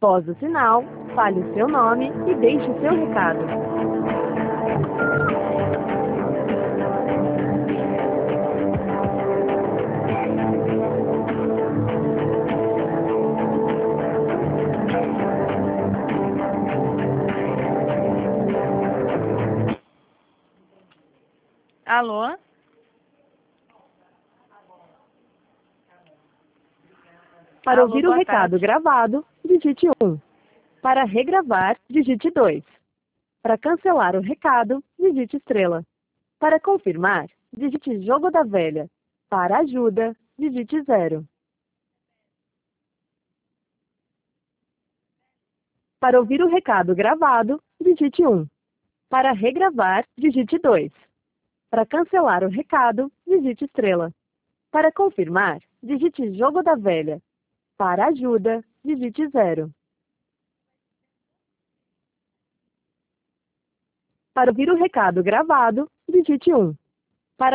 Após o sinal, fale o seu nome e deixe o seu recado. Alô? Para Alô, ouvir o boa recado tarde. gravado, digite 1. Para regravar, digite 2. Para cancelar o recado, digite estrela. Para confirmar, digite jogo da velha. Para ajuda, digite 0. Para ouvir o recado gravado, digite 1. Para regravar, digite 2. Para cancelar o recado, digite estrela. Para confirmar, digite jogo da velha. Para ajuda, digite 0. Para ouvir o recado gravado, digite 1.